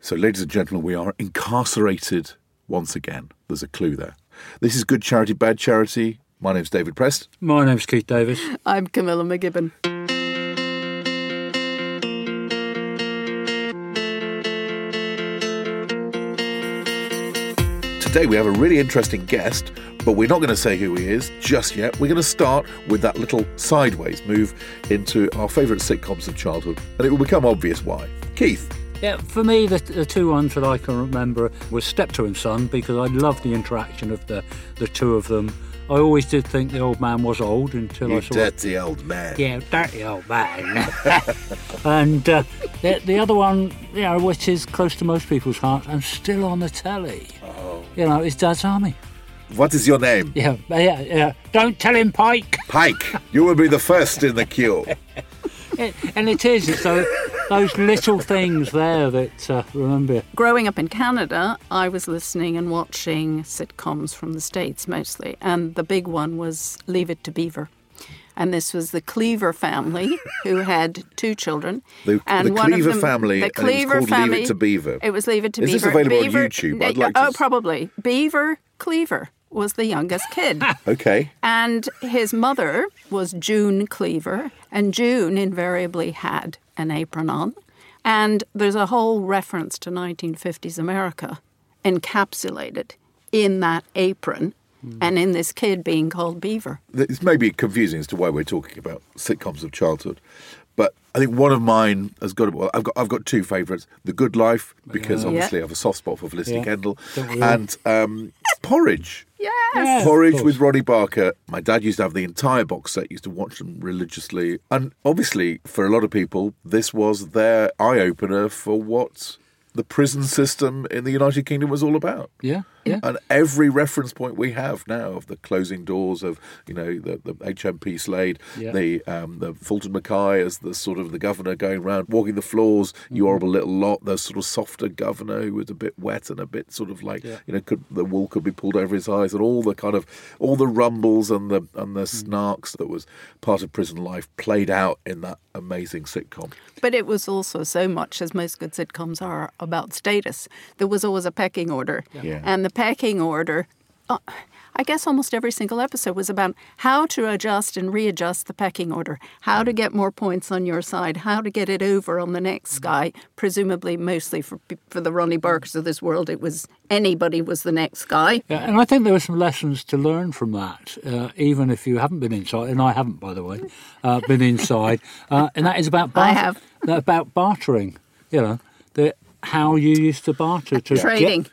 So, ladies and gentlemen, we are incarcerated once again. There's a clue there. This is Good Charity, Bad Charity. My name's David Prest. My name's Keith Davis. I'm Camilla McGibbon. Today we have a really interesting guest, but we're not going to say who he is just yet. We're going to start with that little sideways move into our favourite sitcoms of childhood, and it will become obvious why. Keith. Yeah, for me, the two ones that I can remember was Steptoe and Son, because I loved the interaction of the two of them. I always did think the old man was old until I saw... dirty old man. Yeah, dirty old man. And the other one, you know, which is close to most people's hearts and still on the telly, you know, is Dad's Army. What is your name? Yeah. Don't tell him, Pike. Pike. You will be the first in the queue. And it is. It's those little things there that remember. Growing up in Canada, I was listening and watching sitcoms from the States mostly, and the big one was Leave It to Beaver. And this was the Cleaver family, who had two children. The Cleaver family, the Cleaver and it was called family, Leave It to Beaver. It was Leave It to Beaver. Is this available Beaver, on YouTube? I'd like to... Oh, probably. Beaver Cleaver was the youngest kid. Okay. And his mother was June Cleaver, and June invariably had an apron on. And there's a whole reference to 1950s America encapsulated in that apron and in this kid being called Beaver. This may be confusing as to why we're talking about sitcoms of childhood, but I think one of mine has got. Well, I've got two favourites: The Good Life, because obviously I have a soft spot for Felicity Kendall, and Porridge. Yes. Porridge with Ronnie Barker. My dad used to have the entire box set, used to watch them religiously. And obviously, for a lot of people, this was their eye-opener for what the prison system in the United Kingdom was all about. Yeah. And every reference point we have now of the closing doors of, you know, the HMP Slade, the Fulton Mackay as the sort of the governor going around walking the floors, you horrible little lot, the sort of softer governor who was a bit wet and a bit sort of like, you know, the wool could be pulled over his eyes, and all the rumbles and the snarks that was part of prison life played out in that amazing sitcom. But it was also so much, as most good sitcoms are, about status. There was always a pecking order. Yeah. And the pecking order, I guess almost every single episode was about how to adjust and readjust the pecking order, how to get more points on your side, how to get it over on the next guy, presumably mostly for the Ronnie Barkers of this world. It was anybody was the next guy. Yeah, and I think there were some lessons to learn from that, even if you haven't been inside, and I haven't, by the way, been inside. And that is about about bartering, you know, how you used to barter to trading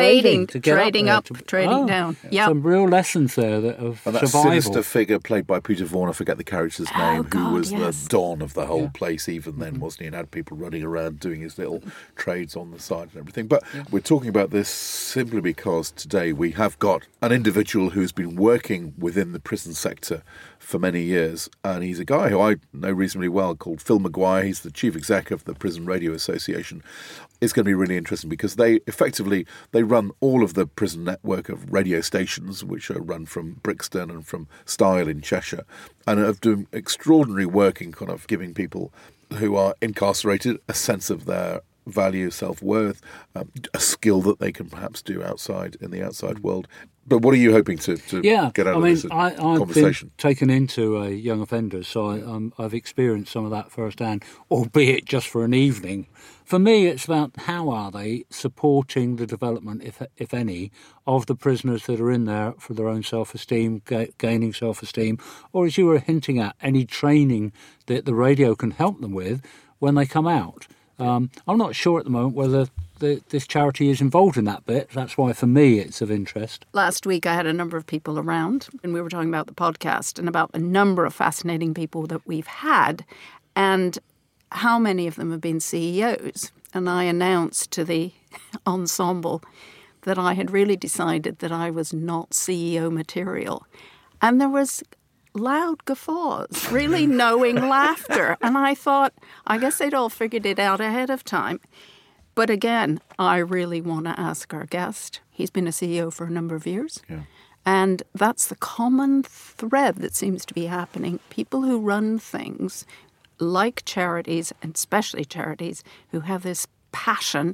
down. Yeah, some real lessons there of and that survival. sinister figure played by Peter Vaughan, I forget the character's name, who was the don of the whole place even then, wasn't he? And had people running around doing his little trades on the side and everything. But we're talking about this simply because today we have got an individual who's been working within the prison sector for many years, and he's a guy who I know reasonably well called Phil Maguire. He's the chief exec of the Prison Radio Association. It's going to be really interesting because they run all of the prison network of radio stations, which are run from Brixton and from Style in Cheshire, and are doing extraordinary work in kind of giving people who are incarcerated a sense of their value, self-worth, a skill that they can perhaps do in the outside world. But what are you hoping to get out of this conversation? I've been taken into young offenders, so I've experienced some of that firsthand, albeit just for an evening. For me, it's about how are they supporting the development, if any, of the prisoners that are in there for their own self-esteem, gaining self-esteem, or as you were hinting at, any training that the radio can help them with when they come out. I'm not sure at the moment whether this charity is involved in that bit. That's why, for me, it's of interest. Last week, I had a number of people around, and we were talking about the podcast and about a number of fascinating people that we've had, and how many of them have been CEOs. And I announced to the ensemble that I had really decided that I was not CEO material. And there was loud guffaws, really knowing laughter. And I thought, I guess they'd all figured it out ahead of time. But again, I really want to ask our guest. He's been a CEO for a number of years. Yeah. And that's the common thread that seems to be happening. People who run things like charities, and especially charities, who have this passion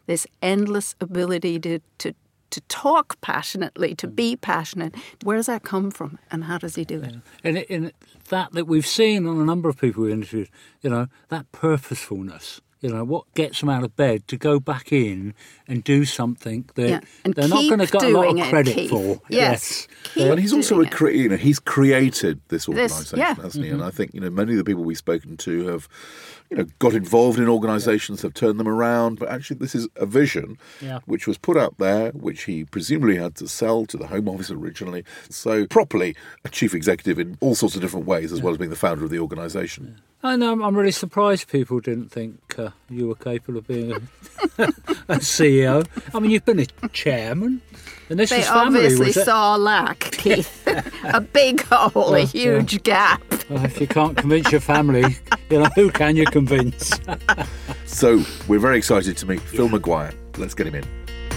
this endless ability to talk passionately, to be passionate. Where does that come from, and how does he do it? And in that we've seen on a number of people we interviewed, that purposefulness. What gets them out of bed to go back in and do something that they're not going to get a lot of credit for. Yes. And he's also he's created this organisation, hasn't he? And I think, many of the people we've spoken to have, got involved in organisations, have turned them around. But actually, this is a vision which was put out there, which he presumably had to sell to the Home Office originally. So properly a chief executive in all sorts of different ways, as well as being the founder of the organisation. I know, I'm really surprised people didn't think you were capable of being a CEO. I mean, you've been a chairman. And this they is family, obviously saw a lack, Keith. A big hole, a huge gap. Well, if you can't convince your family, who can you convince? So we're very excited to meet Phil Maguire. Let's get him in.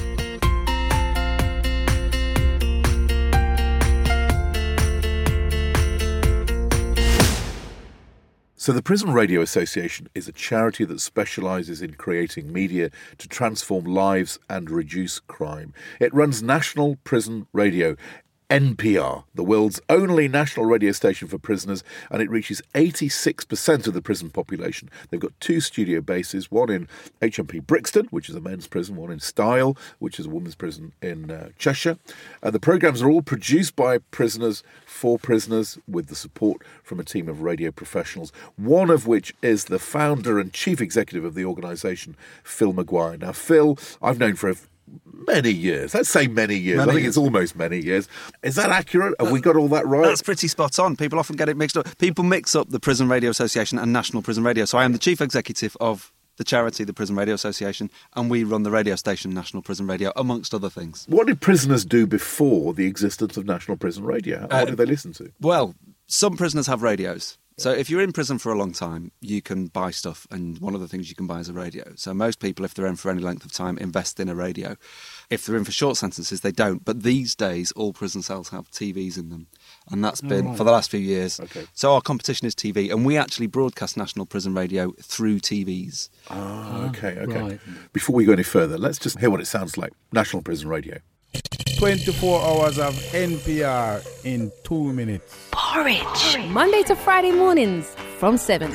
So the Prison Radio Association is a charity that specialises in creating media to transform lives and reduce crime. It runs National Prison Radio, NPR, the world's only national radio station for prisoners, and it reaches 86% of the prison population. They've got 2 studio bases, one in HMP Brixton, which is a men's prison, one in Stile, which is a women's prison in Cheshire. The programmes are all produced by prisoners, for prisoners, with the support from a team of radio professionals, one of which is the founder and chief executive of the organisation, Phil Maguire. Now, Phil, I've known for many years. Let's say many years. I think it's almost many years. Is that accurate? Have we got all that right? That's pretty spot on. People often get it mixed up. People mix up the Prison Radio Association and National Prison Radio. So I am the chief executive of the charity, the Prison Radio Association, and we run the radio station National Prison Radio, amongst other things. What did prisoners do before the existence of National Prison Radio? What did they listen to? Well, some prisoners have radios. So if you're in prison for a long time, you can buy stuff, and one of the things you can buy is a radio. So most people, if they're in for any length of time, invest in a radio. If they're in for short sentences, they don't. But these days, all prison cells have TVs in them, and that's been for the last few years. Okay. So our competition is TV, and we actually broadcast National Prison Radio through TVs. Okay. Right. Before we go any further, let's just hear what it sounds like. National Prison Radio. 24 hours of NPR in 2 minutes. Porridge. Monday to Friday mornings from 7.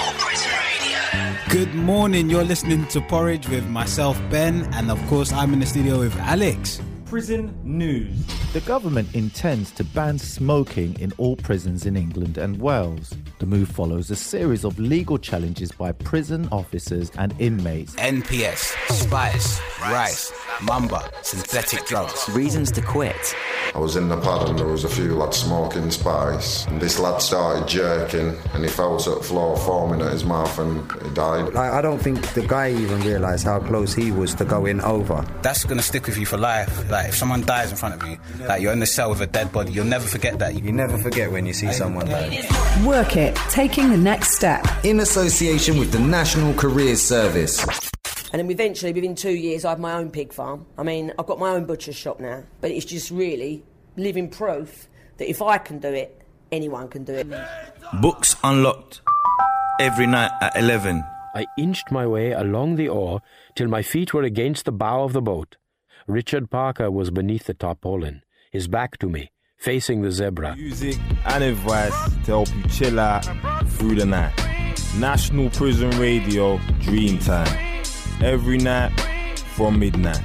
Good morning, you're listening to Porridge with myself, Ben, and of course I'm in the studio with Alex. Prison news. The government intends to ban smoking in all prisons in England and Wales. The move follows a series of legal challenges by prison officers and inmates. NPS, spice, rice, mamba, synthetic drugs. Reasons to quit. I was in the pad and there was a few lads smoking spice, and this lad started jerking and he fell to the floor, foaming at his mouth, and he died. I don't think the guy even realised how close he was to going over. That's going to stick with you for life. Like, if someone dies in front of you, like you're in the cell with a dead body, you'll never forget that. You never forget when you see someone die. Work it, taking the next step. In association with the National Careers Service. And then eventually, within 2 years, I have my own pig farm. I mean, I've got my own butcher's shop now. But it's just really living proof that if I can do it, anyone can do it. Books unlocked. Every night at 11. I inched my way along the oar till my feet were against the bow of the boat. Richard Parker was beneath the tarpaulin, his back to me, facing the zebra. Music and advice to help you chill out through the night. National Prison Radio, Dream Time. Every night from midnight.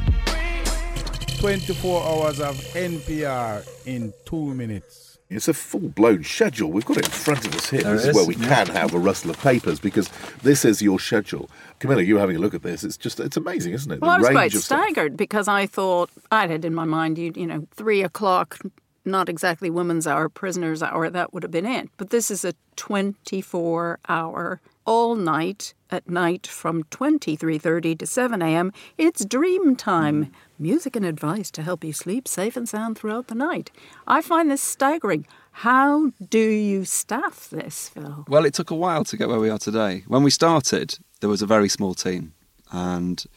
24 hours of NPR in 2 minutes. It's a full-blown schedule. We've got it in front of us here. This is where we can have a rustle of papers, because this is your schedule. Camilla, you're having a look at this. It's amazing, isn't it? Well, I was quite staggered because I thought, I had in my mind, 3 o'clock, not exactly women's hour, prisoner's hour, that would have been it. But this is a 24-hour, all night, at night from 23:30 to 7 a.m. It's dream time. Music and advice to help you sleep safe and sound throughout the night. I find this staggering. How do you staff this, Phil? Well, it took a while to get where we are today. When we started, there was a very small team, and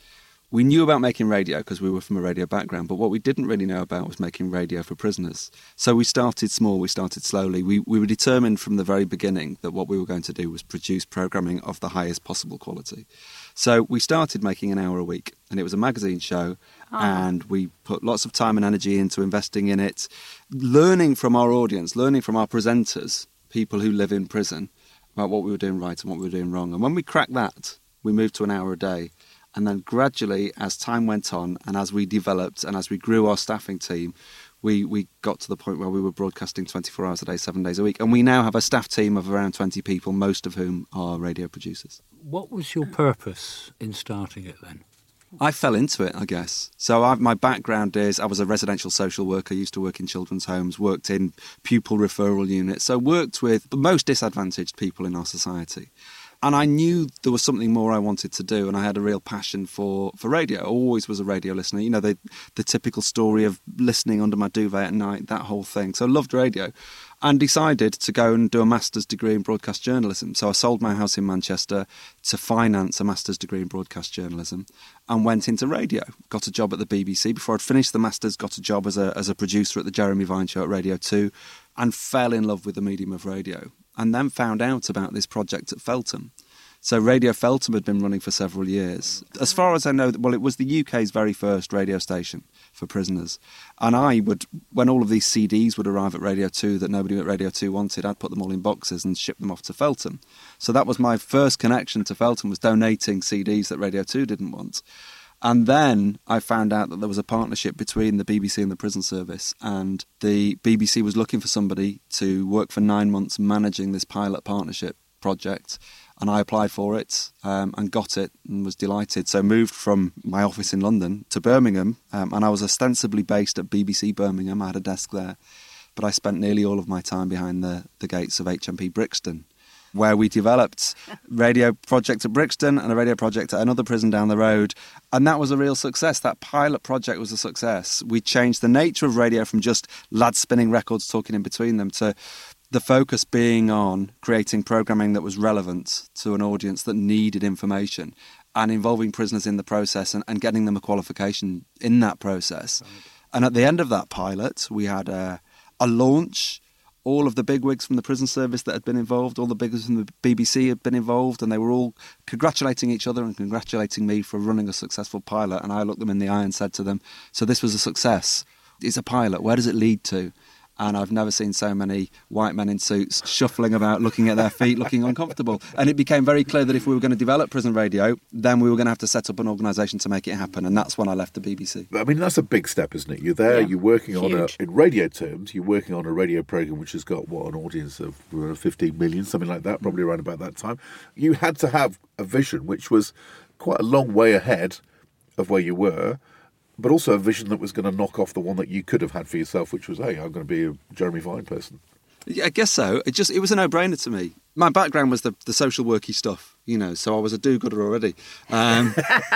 We knew about making radio because we were from a radio background, but what we didn't really know about was making radio for prisoners. So we started small, we started slowly. We were determined from the very beginning that what we were going to do was produce programming of the highest possible quality. So we started making an hour a week, and it was a magazine show, and we put lots of time and energy into investing in it, learning from our audience, learning from our presenters, people who live in prison, about what we were doing right and what we were doing wrong. And when we cracked that, we moved to an hour a day. And then gradually, as time went on and as we developed and as we grew our staffing team, we got to the point where we were broadcasting 24 hours a day, 7 days a week. And we now have a staff team of around 20 people, most of whom are radio producers. What was your purpose in starting it then? I fell into it, I guess. So my background is I was a residential social worker, used to work in children's homes, worked in pupil referral units, so worked with the most disadvantaged people in our society. And I knew there was something more I wanted to do, and I had a real passion for radio. I always was a radio listener. You know, the typical story of listening under my duvet at night, that whole thing. So I loved radio and decided to go and do a master's degree in broadcast journalism. So I sold my house in Manchester to finance a master's degree in broadcast journalism and went into radio. Got a job at the BBC. Before I'd finished the master's, got a job as a producer at the Jeremy Vine Show at Radio 2 and fell in love with the medium of radio. And then found out about this project at Feltham. So Radio Feltham had been running for several years. As far as I know, well, it was the UK's very first radio station for prisoners. And I would, when all of these CDs would arrive at Radio 2 that nobody at Radio 2 wanted, I'd put them all in boxes and ship them off to Feltham. So that was my first connection to Feltham, was donating CDs that Radio 2 didn't want. And then I found out that there was a partnership between the BBC and the prison service, and the BBC was looking for somebody to work for 9 months managing this pilot partnership project, and I applied for it and got it and was delighted. So moved from my office in London to Birmingham, and I was ostensibly based at BBC Birmingham. I had a desk there, but I spent nearly all of my time behind the gates of HMP Brixton, where we developed radio project at Brixton and a radio project at another prison down the road. And that was a real success. That pilot project was a success. We changed the nature of radio from just lads spinning records talking in between them to the focus being on creating programming that was relevant to an audience that needed information and involving prisoners in the process and getting them a qualification in that process. Right. And at the end of that pilot, we had a launch. All of the bigwigs from the prison service that had been involved, all the bigwigs from the BBC had been involved, and they were all congratulating each other and congratulating me for running a successful pilot. And I looked them in the eye and said to them, so this was a success. It's a pilot. Where does it lead to? And I've never seen so many white men in suits shuffling about, looking at their feet, looking uncomfortable. And it became very clear that if we were going to develop prison radio, then we were going to have to set up an organisation to make it happen. And that's when I left the BBC. I mean, that's a big step, isn't it? You're there, you're working on in radio terms, you're working on a radio programme which has got, an audience of 15 million, something like that, probably around about that time. You had to have a vision which was quite a long way ahead of where you were, but also a vision that was going to knock off the one that you could have had for yourself, which was, hey, I'm going to be a Jeremy Vine person. Yeah, I guess so. It was a no-brainer to me. My background was the social worky stuff, so I was a do-gooder already. And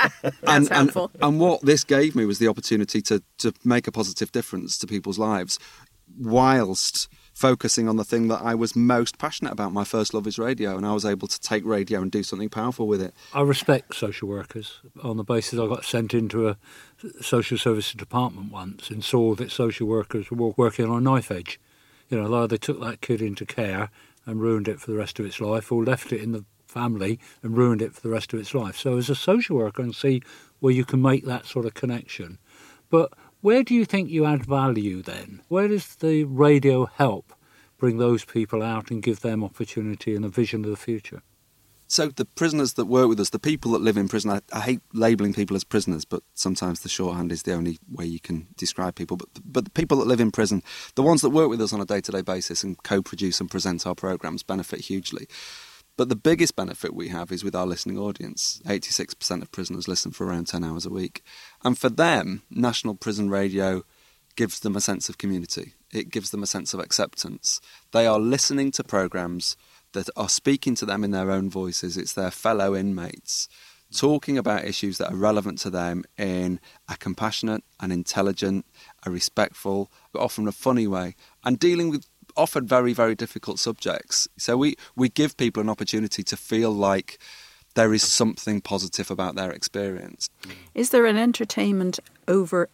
what this gave me was the opportunity to make a positive difference to people's lives whilst focusing on the thing that I was most passionate about. My first love is radio, and I was able to take radio and do something powerful with it. I respect social workers on the basis I got sent into a social services department once and saw that social workers were working on a knife edge. They took that kid into care and ruined it for the rest of its life, or left it in the family and ruined it for the rest of its life. So as a social worker, I can see where you can make that sort of connection. But where do you think you add value then? Where does the radio help bring those people out and give them opportunity and a vision of the future? So the prisoners that work with us, the people that live in prison, I hate labelling people as prisoners, but sometimes the shorthand is the only way you can describe people. But the people that live in prison, the ones that work with us on a day-to-day basis and co-produce and present our programmes benefit hugely. But the biggest benefit we have is with our listening audience. 86% of prisoners listen for around 10 hours a week. And for them, National Prison Radio gives them a sense of community. It gives them a sense of acceptance. They are listening to programmes that are speaking to them in their own voices. It's their fellow inmates talking about issues that are relevant to them in a compassionate, an intelligent, a respectful, but often a funny way, and dealing with often very, very difficult subjects. So we give people an opportunity to feel like there is something positive about their experience. Is there an entertainment over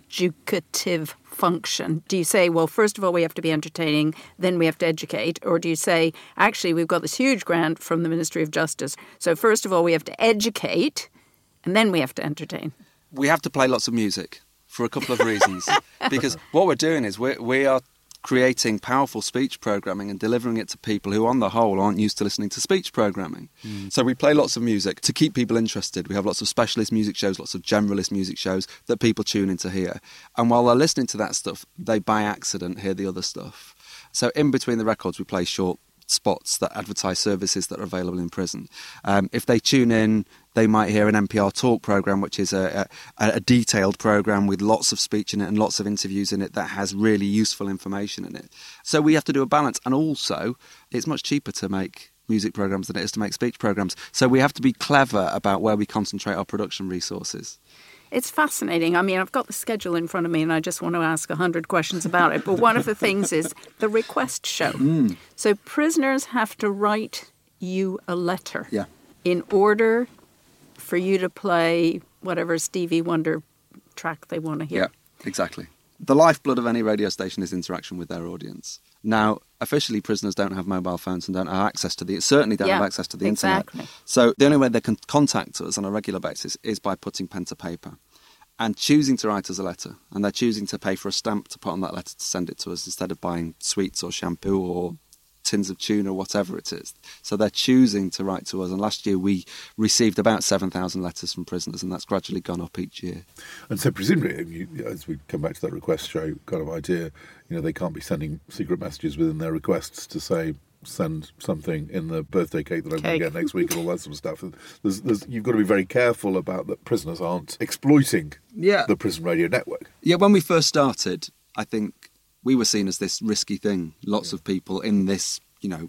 educative function? Do you say, well, first of all, we have to be entertaining, then we have to educate? Or do you say, actually, we've got this huge grant from the Ministry of Justice, so first of all, we have to educate, and then we have to entertain? We have to play lots of music for a couple of reasons. Because what we're doing is we are creating powerful speech programming and delivering it to people who, on the whole, aren't used to listening to speech programming. So we play lots of music to keep people interested. We have lots of specialist music shows, lots of generalist music shows that people tune in to hear. And while they're listening to that stuff, they, by accident, hear the other stuff. So in between the records, we play short spots that advertise services that are available in prison. If they tune in, they might hear an NPR Talk programme, which is a detailed programme with lots of speech in it and lots of interviews in it that has really useful information in it. So we have to do a balance. And also, it's much cheaper to make music programmes than it is to make speech programmes. So we have to be clever about where we concentrate our production resources. It's fascinating. I mean, I've got the schedule in front of me and I just want to ask 100 questions about it. But one of the things is the request show. So prisoners have to write you a letter in order for you to play whatever Stevie Wonder track they want to hear. Yeah, exactly. The lifeblood of any radio station is interaction with their audience. Now, officially, prisoners don't have mobile phones and don't have access to certainly don't have access to the internet. So the only way they can contact us on a regular basis is by putting pen to paper and choosing to write us a letter. And they're choosing to pay for a stamp to put on that letter to send it to us instead of buying sweets or shampoo or tins of tuna or whatever it is. So they're choosing to write to us. And last year we received about 7,000 letters from prisoners, and that's gradually gone up each year. And so presumably, as we come back to that request show kind of idea, they can't be sending secret messages within their requests to say, send something in the birthday cake that I'm going to get next week and all that sort of stuff. You've got to be very careful about that prisoners aren't exploiting the prison radio network. Yeah, when we first started, I think we were seen as this risky thing. Lots of people in this,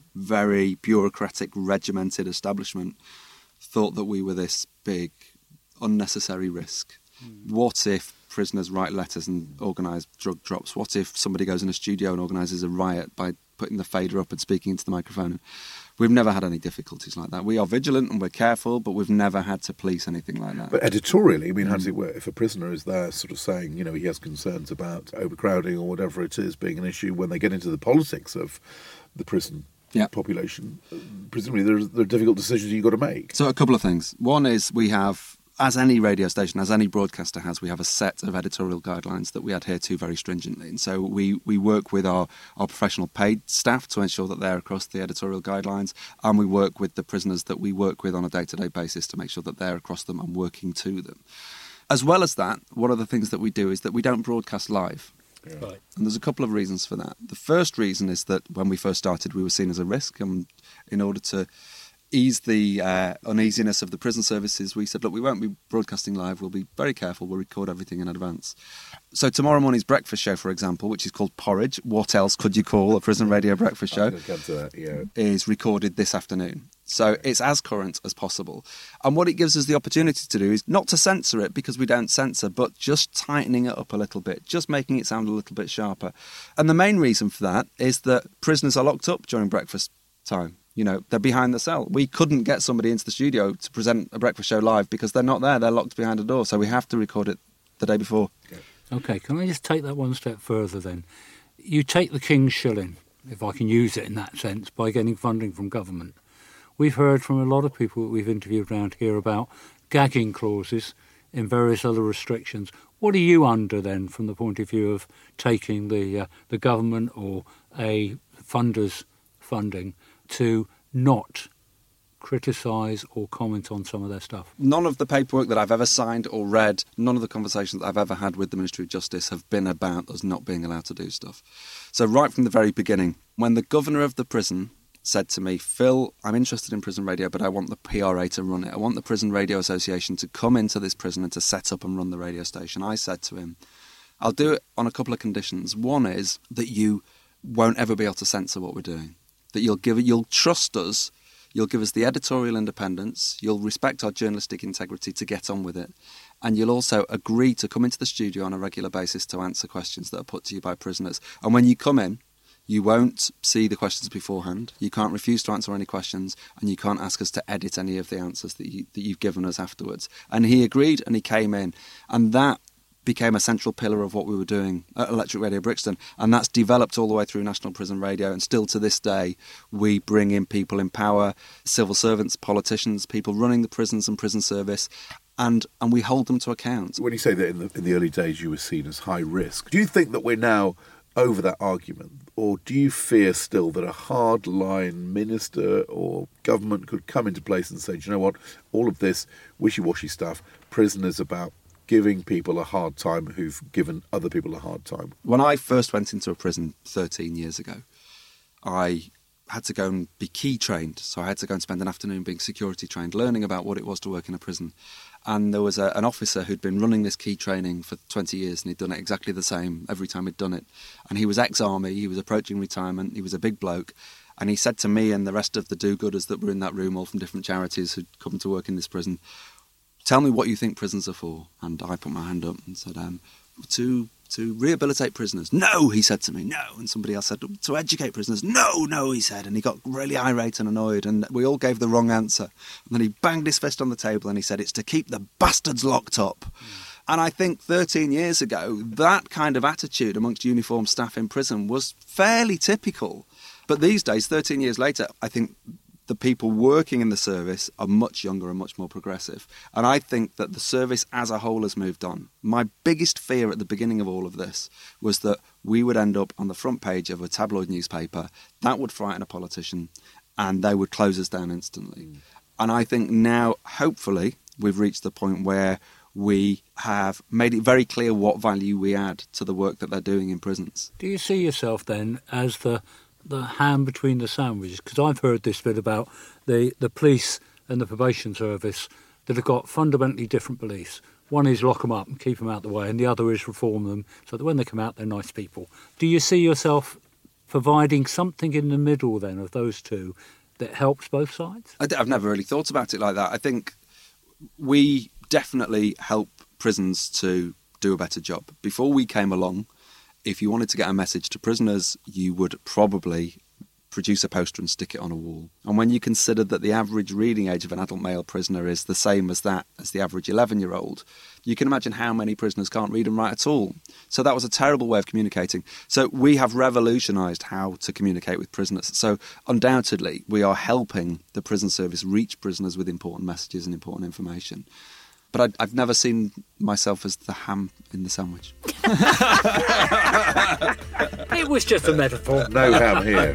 very bureaucratic, regimented establishment thought that we were this big, unnecessary risk. What if prisoners write letters and organise drug drops? What if somebody goes in a studio and organises a riot by putting the fader up and speaking into the microphone? We've never had any difficulties like that. We are vigilant and we're careful, but we've never had to police anything like that. But editorially, how does it work? If a prisoner is there sort of saying, he has concerns about overcrowding or whatever it is being an issue, when they get into the politics of the prison population, presumably there are difficult decisions you've got to make. So a couple of things. One is we have, as any radio station, as any broadcaster has, we have a set of editorial guidelines that we adhere to very stringently. And so we work with our professional paid staff to ensure that they're across the editorial guidelines, and we work with the prisoners that we work with on a day-to-day basis to make sure that they're across them and working to them. As well as that, one of the things that we do is that we don't broadcast live. Yeah. Right. And there's a couple of reasons for that. The first reason is that when we first started, we were seen as a risk, and in order to ease the uneasiness of the prison services, we said, look, we won't be broadcasting live, we'll be very careful, we'll record everything in advance. So tomorrow morning's breakfast show, for example, which is called Porridge, what else could you call a prison radio breakfast show, is recorded this afternoon. So it's as current as possible. And what it gives us the opportunity to do is not to censor it, because we don't censor, but just tightening it up a little bit, just making it sound a little bit sharper. And the main reason for that is that prisoners are locked up during breakfast time. They're behind the cell. We couldn't get somebody into the studio to present a breakfast show live because they're not there. They're locked behind a door. So we have to record it the day before. OK, can I just take that one step further then? You take the King's shilling, if I can use it in that sense, by getting funding from government. We've heard from a lot of people that we've interviewed around here about gagging clauses in various other restrictions. What are you under then from the point of view of taking the government or a funder's funding to not criticise or comment on some of their stuff? None of the paperwork that I've ever signed or read, none of the conversations that I've ever had with the Ministry of Justice have been about us not being allowed to do stuff. So right from the very beginning, when the governor of the prison said to me, Phil, I'm interested in prison radio, but I want the PRA to run it. I want the Prison Radio Association to come into this prison and to set up and run the radio station. I said to him, I'll do it on a couple of conditions. One is that you won't ever be able to censor what we're doing. That you'll trust us, you'll give us the editorial independence, you'll respect our journalistic integrity to get on with it, and you'll also agree to come into the studio on a regular basis to answer questions that are put to you by prisoners. And when you come in, You won't see the questions beforehand. You can't refuse to answer any questions, and you can't ask us to edit any of the answers that you've given us afterwards. And he agreed, and he came in, and that became a central pillar of what we were doing at Electric Radio Brixton, and that's developed all the way through National Prison Radio, and still to this day we bring in people in power, civil servants, politicians, people running the prisons and prison service, and we hold them to account. When you say that in the early days you were seen as high risk, do you think that we're now over that argument, or do you fear still that a hard-line minister or government could come into place and say, do you know what, all of this wishy-washy stuff, prison is about giving people a hard time who've given other people a hard time? When I first went into a prison 13 years ago, I had to go and be key trained. So I had to go and spend an afternoon being security trained, learning about what it was to work in a prison. And there was an officer who'd been running this key training for 20 years, and he'd done it exactly the same every time he'd done it. And he was ex-army, he was approaching retirement, he was a big bloke. And he said to me and the rest of the do-gooders that were in that room, all from different charities who'd come to work in this prison, tell me what you think prisons are for. And I put my hand up and said, to rehabilitate prisoners. No, he said to me, no. And somebody else said, to educate prisoners. No, he said. And he got really irate and annoyed, and we all gave the wrong answer. And then he banged his fist on the table and he said, it's to keep the bastards locked up. And I think 13 years ago, that kind of attitude amongst uniformed staff in prison was fairly typical. But these days, 13 years later, I think the people working in the service are much younger and much more progressive. And I think that the service as a whole has moved on. My biggest fear at the beginning of all of this was that we would end up on the front page of a tabloid newspaper. That would frighten a politician, and they would close us down instantly. And I think now, hopefully, we've reached the point where we have made it very clear what value we add to the work that they're doing in prisons. Do you see yourself then as the ham between the sandwiches? Because I've heard this bit about the police and the probation service that have got fundamentally different beliefs. One is lock them up and keep them out of the way, and the other is reform them so that when they come out they're nice people. Do you see yourself providing something in the middle then of those two that helps both sides? I've never really thought about it like that. I think we definitely help prisons to do a better job. Before we came along, if you wanted to get a message to prisoners, you would probably produce a poster and stick it on a wall. And when you consider that the average reading age of an adult male prisoner is the same as the average 11-year-old, you can imagine how many prisoners can't read and write at all. So that was a terrible way of communicating. So we have revolutionised how to communicate with prisoners. So undoubtedly, we are helping the prison service reach prisoners with important messages and important information. But I've never seen myself as the ham in the sandwich. It was just a metaphor. No ham here.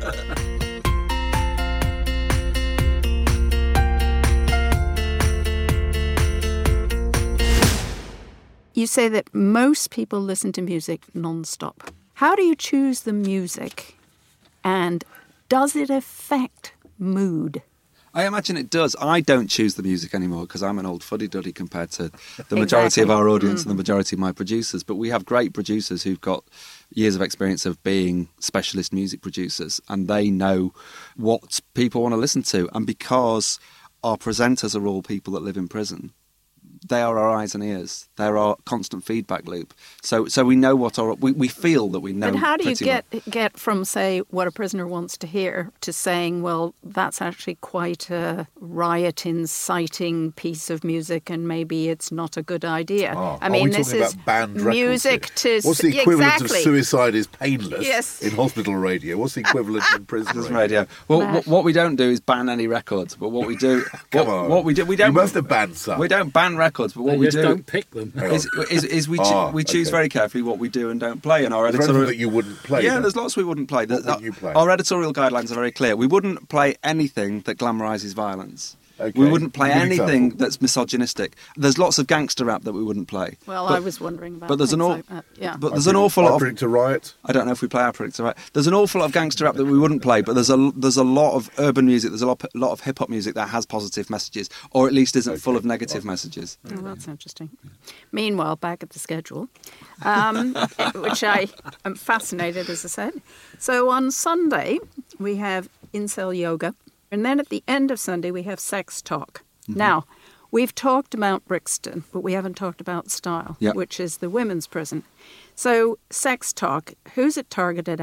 You say that most people listen to music non-stop. How do you choose the music, and does it affect mood? I imagine it does. I don't choose the music anymore because I'm an old fuddy-duddy compared to the majority of our audience and the majority of my producers. But we have great producers who've got years of experience of being specialist music producers, and they know what people want to listen to. And because our presenters are all people that live in prison, they are our eyes and ears. They're our constant feedback loop. So we know what we feel that we know. But how do you get from, say, what a prisoner wants to hear to saying, well, that's actually quite a riot-inciting piece of music and maybe it's not a good idea? I mean, this is about banned music to... What's the equivalent of Suicide is Painless in hospital radio? What's the equivalent in prison radio? Well, what we don't do is ban any records, but what we do... What we do, we don't... You must have banned some. We don't ban records, but what we do... don't pick them. is we choose very carefully what we do and don't play. And our editorial that you wouldn't play. Yeah, there's lots we wouldn't play. What would you play? Our editorial guidelines are very clear. We wouldn't play anything that glamorises violence. Okay. We wouldn't play anything that's misogynistic. There's lots of gangster rap that we wouldn't play. Well, I was wondering about. But there's like that. Yeah. But there's an awful lot of Predictor Riot. I don't know if we play our Predictor Riot. There's an awful lot of gangster rap that we wouldn't play. But there's a lot of urban music. There's a lot of hip hop music that has positive messages, or at least isn't full of negative messages. Oh, that's interesting. Meanwhile, back at the schedule, which I am fascinated, as I said. So on Sunday we have Incel Yoga, and then at the end of Sunday we have Sex Talk. Mm-hmm. Now, we've talked about Brixton, but we haven't talked about Style, which is the women's prison. So, Sex Talk, who's it targeted at,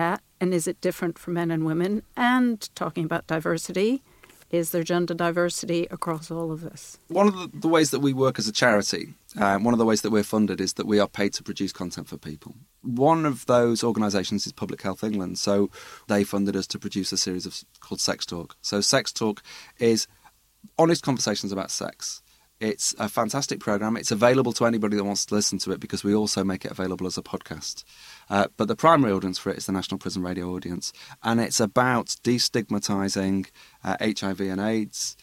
And is it different for men and women? And talking about diversity, is there gender diversity across all of this? One of the ways that we work as a charity, one of the ways that we're funded is that we are paid to produce content for people. One of those organisations is Public Health England. So they funded us to produce a series called Sex Talk. So Sex Talk is honest conversations about sex. It's a fantastic programme. It's available to anybody that wants to listen to it because we also make it available as a podcast. But the primary audience for it is the National Prison Radio audience. And it's about destigmatising HIV and AIDS,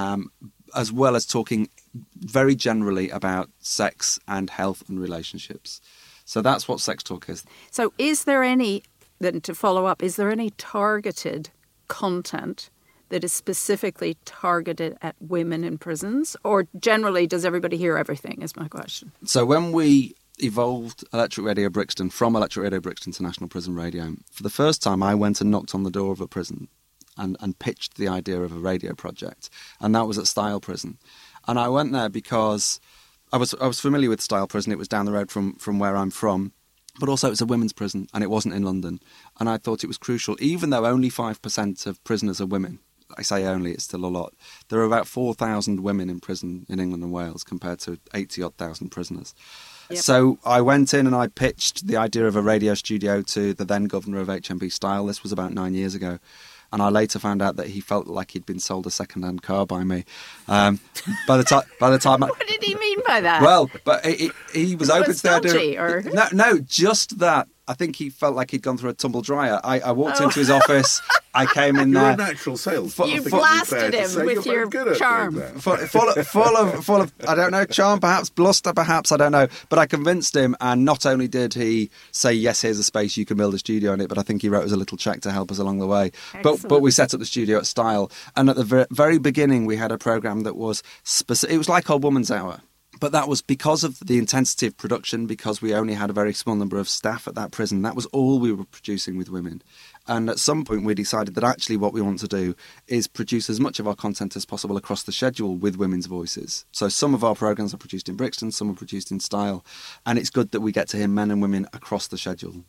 as well as talking very generally about sex and health and relationships. So that's what Sex Talk is. So is there any, then to follow up, is there any targeted content that is specifically targeted at women in prisons? Or generally, does everybody hear everything, is my question. So when we evolved Electric Radio Brixton from Electric Radio Brixton to National Prison Radio, for the first time I went and knocked on the door of a prison and pitched the idea of a radio project. And that was at Style Prison. And I went there because I was familiar with Style Prison. It was down the road from where I'm from. But also it's a women's prison and it wasn't in London. And I thought it was crucial, even though only 5% of prisoners are women. I say only, it's still a lot. There are about 4,000 women in prison in England and Wales compared to 80,000 prisoners. Yep. So I went in and I pitched the idea of a radio studio to the then governor of HMP Style. This was about 9 years ago. And I later found out that he felt like he'd been sold a second-hand car by me. By the time, what did he mean by that? Well, but he was open to the idea. Or? No, just that. I think he felt like he'd gone through a tumble dryer. I walked into his office. I came in there. You're a natural salesman. You blasted him with your charm. Full of, I don't know, charm perhaps, bluster perhaps, I don't know. But I convinced him, and not only did he say, yes, here's a space, you can build a studio in it, but I think he wrote us a little cheque to help us along the way. But we set up the studio at Style. And at the very beginning, we had a programme that was specific. It was like Old Woman's Hour. But that was because of the intensity of production, because we only had a very small number of staff at that prison. That was all we were producing with women. And at some point we decided that actually what we want to do is produce as much of our content as possible across the schedule with women's voices. So some of our programmes are produced in Brixton, some are produced in Style. And it's good that we get to hear men and women across the schedule.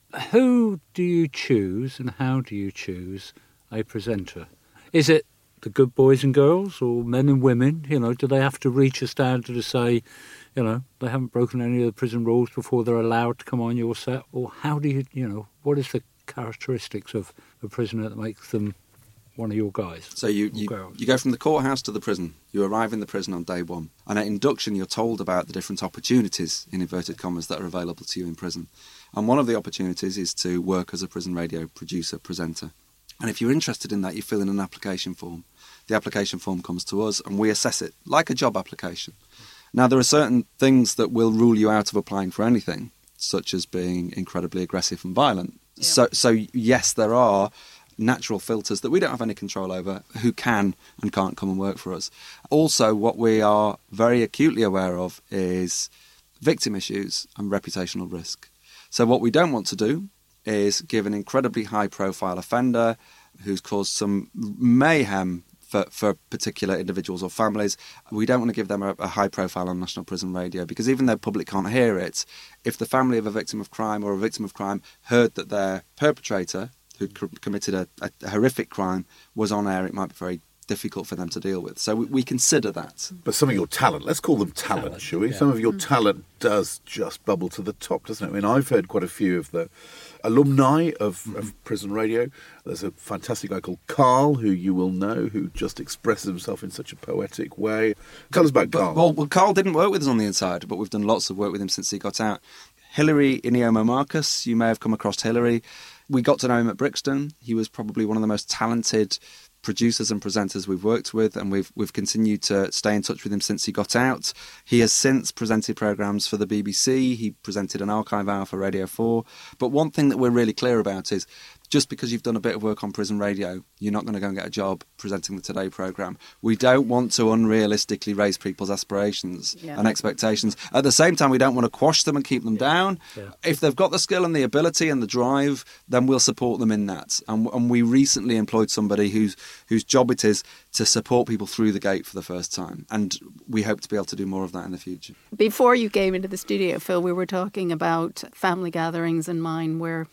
Who do you choose and how do you choose a presenter? Is it the good boys and girls or men and women? You know, do they have to reach a standard to say, you know, they haven't broken any of the prison rules before they're allowed to come on your set? Or how do you know, what is the characteristics of a prisoner that makes them one of your guys? So you go from the courthouse to the prison. You arrive in the prison on day one. And at induction, you're told about the different opportunities, in inverted commas, that are available to you in prison. And one of the opportunities is to work as a prison radio producer, presenter. And if you're interested in that, you fill in an application form. The application form comes to us and we assess it like a job application. Now, there are certain things that will rule you out of applying for anything, such as being incredibly aggressive and violent. Yeah. So yes, there are natural filters that we don't have any control over who can and can't come and work for us. Also, what we are very acutely aware of is victim issues and reputational risk. So what we don't want to do is give an incredibly high-profile offender who's caused some mayhem for particular individuals or families. We don't want to give them a high profile on National Prison Radio, because even though public can't hear it, if the family of a victim of crime or a victim of crime heard that their perpetrator, who'd committed a horrific crime, was on air, it might be very difficult for them to deal with. So we consider that. But some of your talent, let's call them talent, shall we? Yeah. Some of your talent does just bubble to the top, doesn't it? I mean, I've heard quite a few of the alumni of Prison Radio. There's a fantastic guy called Carl, who you will know, who just expresses himself in such a poetic way. Tell us about Carl. Well, Carl didn't work with us on the inside, but we've done lots of work with him since he got out. Hilary Iniomo Marcus, you may have come across Hilary. We got to know him at Brixton. He was probably one of the most talented producers and presenters we've worked with, and we've continued to stay in touch with him since he got out. He has since presented programmes for the BBC. He presented an archive hour for Radio 4. But one thing that we're really clear about is, just because you've done a bit of work on prison radio, you're not going to go and get a job presenting the Today programme. We don't want to unrealistically raise people's aspirations and expectations. At the same time, we don't want to quash them and keep them down. Yeah. If they've got the skill and the ability and the drive, then we'll support them in that. And we recently employed somebody whose job it is to support people through the gate for the first time. And we hope to be able to do more of that in the future. Before you came into the studio, Phil, we were talking about family gatherings in mine where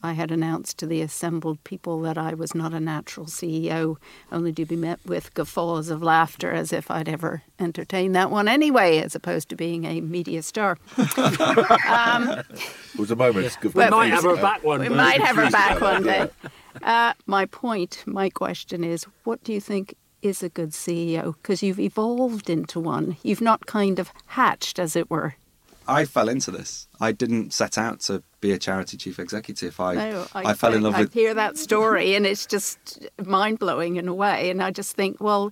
I had announced to the assembled people that I was not a natural CEO, only to be met with guffaws of laughter as if I'd ever entertained that one anyway, as opposed to being a media star. It was a moment. We might have her back one day. We might have her back one day. My question is, what do you think is a good CEO? Because you've evolved into one. You've not kind of hatched, as it were. I fell into this. I didn't set out to be a charity chief executive. I fell in love with... I hear that story and it's just mind-blowing in a way. And I just think, well,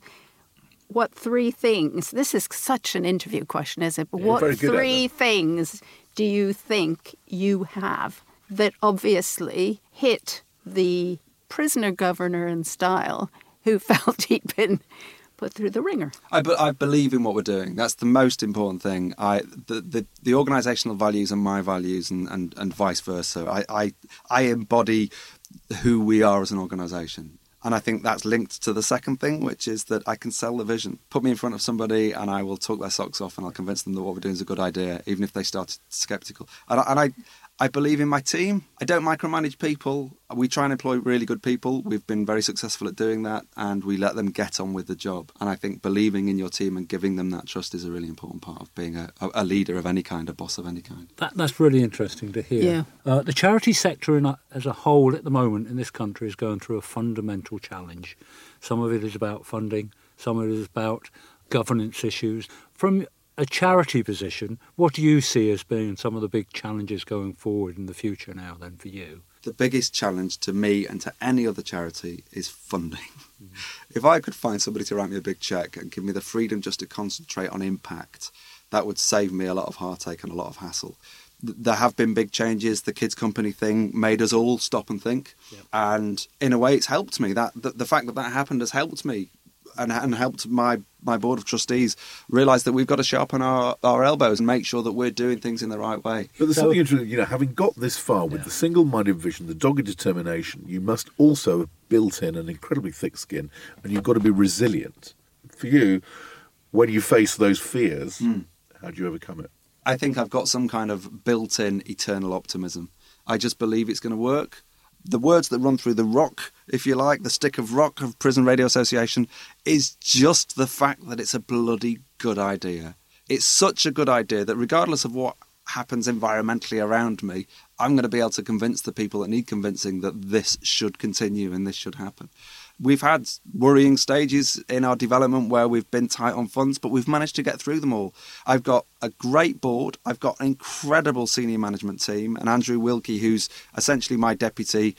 what 3 things... This is such an interview question, is it? But what 3 things do you think you have that obviously hit the prisoner governor in style who felt he'd been put through the ringer? I believe in what we're doing. That's the most important thing. The organisational values are my values and vice versa. I embody who we are as an organisation. And I think that's linked to the second thing, which is that I can sell the vision. Put me in front of somebody and I will talk their socks off and I'll convince them that what we're doing is a good idea, even if they start sceptical. And I believe in my team. I don't micromanage people. We try and employ really good people. We've been very successful at doing that, and we let them get on with the job. And I think believing in your team and giving them that trust is a really important part of being a leader of any kind, a boss of any kind. That's really interesting to hear. Yeah. The charity sector as a whole at the moment in this country is going through a fundamental challenge. Some of it is about funding, some of it is about governance issues. From a charity position, what do you see as being some of the big challenges going forward in the future now then for you? The biggest challenge to me and to any other charity is funding. If I could find somebody to write me a big cheque and give me the freedom just to concentrate on impact, that would save me a lot of heartache and a lot of hassle. There have been big changes. The Kids Company thing made us all stop and think. Yep. And in a way, it's helped me. The fact that happened has helped me and helped my board of trustees realise that we've got to sharpen our elbows and make sure that we're doing things in the right way. But there's something interesting, having got this far with the single-minded vision, the dogged determination, you must also have built in an incredibly thick skin, and you've got to be resilient. For you, when you face those fears, how do you overcome it? I think I've got some kind of built-in eternal optimism. I just believe it's going to work. The words that run through the rock, if you like, the stick of rock of Prison Radio Association, is just the fact that it's a bloody good idea. It's such a good idea that regardless of what happens environmentally around me, I'm going to be able to convince the people that need convincing that this should continue and this should happen. We've had worrying stages in our development where we've been tight on funds, but we've managed to get through them all. I've got a great board. I've got an incredible senior management team. And Andrew Wilkie, who's essentially my deputy,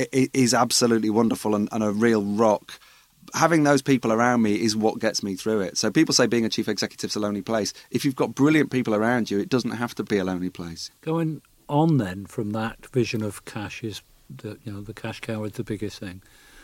is absolutely wonderful and a real rock. Having those people around me is what gets me through it. So people say being a chief executive is a lonely place. If you've got brilliant people around you, it doesn't have to be a lonely place. Going on then from that vision of cash is, the cash cow is the biggest thing.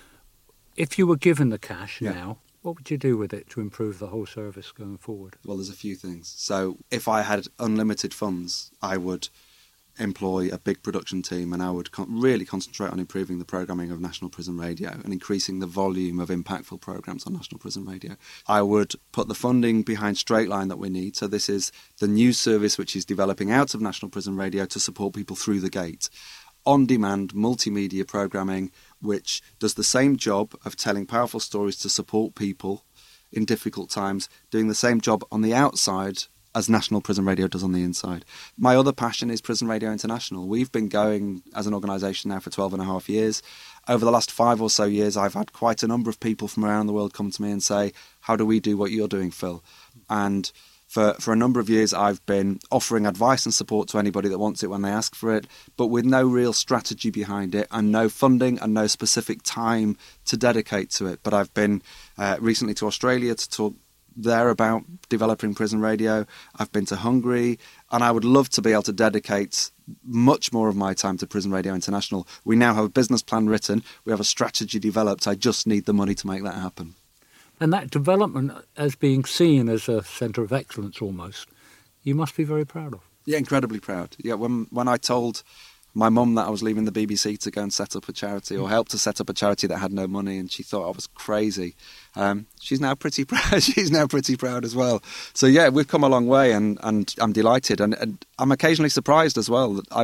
If you were given the cash now, what would you do with it to improve the whole service going forward? Well, there's a few things. So if I had unlimited funds, I would employ a big production team and I would really concentrate on improving the programming of National Prison Radio and increasing the volume of impactful programmes on National Prison Radio. I would put the funding behind Straight Line that we need. So this is the news service which is developing out of National Prison Radio to support people through the gate. On-demand multimedia programming which does the same job of telling powerful stories to support people in difficult times, doing the same job on the outside as National Prison Radio does on the inside. My other passion is Prison Radio International. We've been going as an organisation now for 12 and a half years. Over the last 5 or so years, I've had quite a number of people from around the world come to me and say, how do we do what you're doing, Phil? And for a number of years, I've been offering advice and support to anybody that wants it when they ask for it, but with no real strategy behind it and no funding and no specific time to dedicate to it. But I've been recently to Australia to talk there about developing prison radio. I've been to Hungary, and I would love to be able to dedicate much more of my time to Prison Radio International. We now have a business plan written. We have a strategy developed. I just need the money to make that happen. And that development as being seen as a centre of excellence almost, you must be very proud of. Yeah, incredibly proud. Yeah, when I told my mum that I was leaving the BBC to go and set up a charity or help to set up a charity that had no money and she thought I was crazy, she's now pretty proud. She's now pretty proud as well. So yeah, we've come a long way and I'm delighted. And I'm occasionally surprised as well that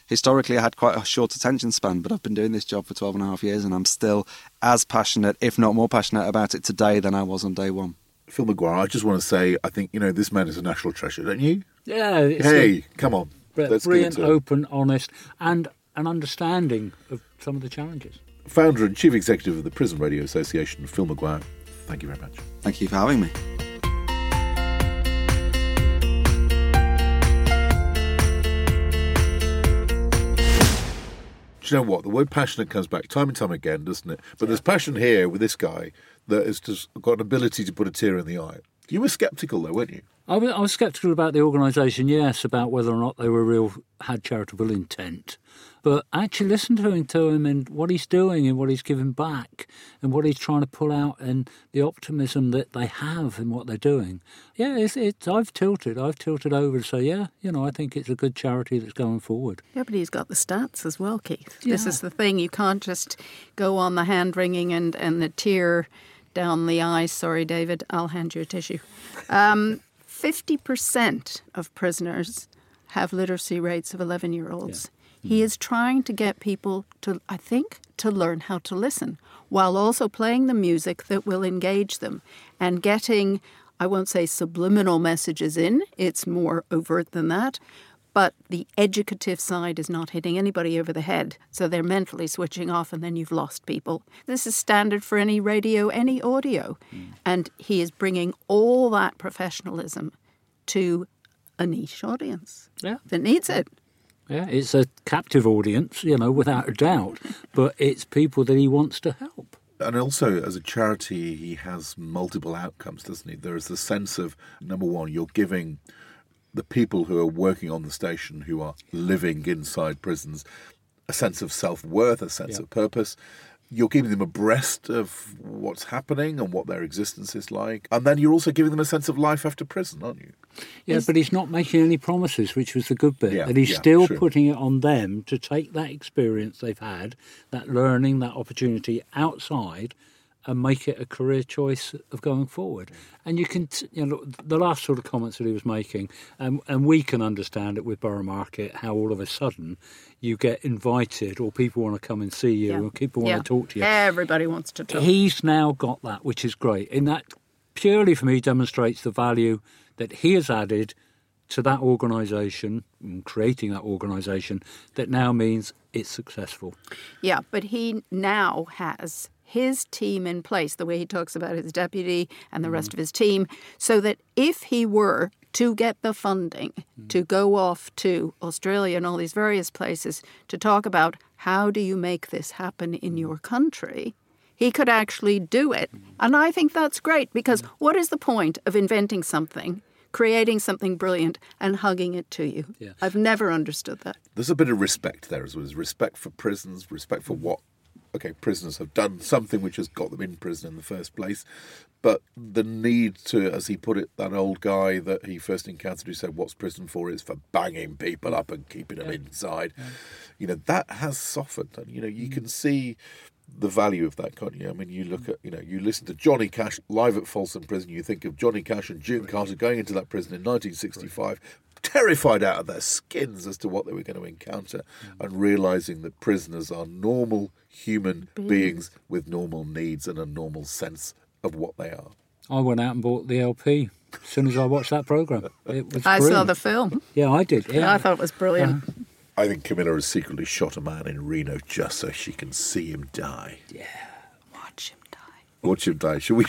historically I had quite a short attention span, but I've been doing this job for 12 and a half years and I'm still as passionate, if not more passionate about it today than I was on day one. Phil McGuire, I just want to say, I think, this man is a national treasure, don't you? Yeah. Come on. Brilliant, open, honest, and an understanding of some of the challenges. Founder and Chief Executive of the Prison Radio Association, Phil McGuire, thank you very much. Thank you for having me. Do you know what? The word passionate comes back time and time again, doesn't it? But there's passion here with this guy that has just got an ability to put a tear in the eye. You were sceptical, though, weren't you? I was sceptical about the organisation, yes, about whether or not they had charitable intent. But actually listen to him and what he's doing and what he's giving back and what he's trying to pull out and the optimism that they have in what they're doing. Yeah, I've tilted over to say, I think it's a good charity that's going forward. Yeah, but he's got the stats as well, Keith. Yeah. This is the thing. You can't just go on the hand-wringing and the tear down the eye. Sorry, David, I'll hand you a tissue. 50% of prisoners have literacy rates of 11-year-olds. Yeah. He is trying to get people to learn how to listen, while also playing the music that will engage them and getting, I won't say subliminal messages in, it's more overt than that, but the educative side is not hitting anybody over the head, so they're mentally switching off and then you've lost people. This is standard for any radio, any audio, and he is bringing all that professionalism to a niche audience that needs it. Yeah, it's a captive audience, without a doubt, but it's people that he wants to help. And also, as a charity, he has multiple outcomes, doesn't he? There is the sense of, number one, you're giving the people who are working on the station, who are living inside prisons, a sense of self-worth, a sense of purpose. You're keeping them abreast of what's happening and what their existence is like. And then you're also giving them a sense of life after prison, aren't you? Yeah, but he's not making any promises, which was the good bit. And he's still putting it on them to take that experience they've had, that learning, that opportunity outside, and make it a career choice of going forward. And you can, the last sort of comments that he was making, and we can understand it with Borough Market, how all of a sudden you get invited or people want to come and see you or people want to talk to you. Everybody wants to talk. He's now got that, which is great. And that purely for me demonstrates the value that he has added to that organisation and creating that organisation that now means it's successful. Yeah, but he now has his team in place, the way he talks about his deputy and the rest of his team, so that if he were to get the funding to go off to Australia and all these various places to talk about how do you make this happen in your country, he could actually do it. And I think that's great, because what is the point of inventing something, creating something brilliant and hugging it to you? Yeah. I've never understood that. There's a bit of respect there as well, respect for prisons, respect for what prisoners have done something which has got them in prison in the first place. But the need to, as he put it, that old guy that he first encountered who said, what's prison for? It's for banging people up and keeping them inside. Yeah. That has softened. And, you can see the value of that, can't you? I mean, you look at, you listen to Johnny Cash live at Folsom Prison, you think of Johnny Cash and June Carter going into that prison in 1965, terrified out of their skins as to what they were going to encounter, and realising that prisoners are normal human beings with normal needs and a normal sense of what they are. I went out and bought the LP as soon as I watched that programme. It was I brilliant. saw the film. Yeah, I did. Yeah. I thought it was brilliant. I think Camilla has secretly shot a man in Reno just so she can see him die. Yeah, watch him die. Watch him die. Should we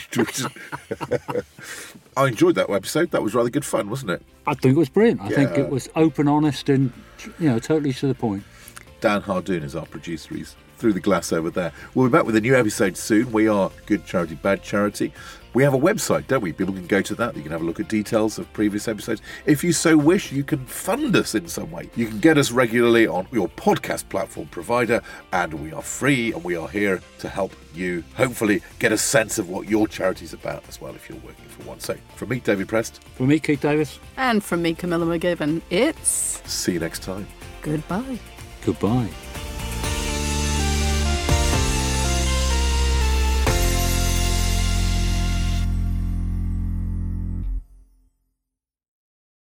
I enjoyed that episode. That was rather good fun, wasn't it? I think it was brilliant. I think it was open, honest, and totally to the point. Dan Hardoon is our producer. He's through the glass over there. We'll be back with a new episode soon. We are Good Charity, Bad Charity. We have a website, don't we? People can go to that. You can have a look at details of previous episodes. If you so wish, you can fund us in some way. You can get us regularly on your podcast platform provider, and we are free, and we are here to help you hopefully get a sense of what your charity's about as well, if you're working for one. So, from me, David Prest. From me, Keith Davis. And from me, Camilla McGibbon, it's... See you next time. Goodbye. Goodbye.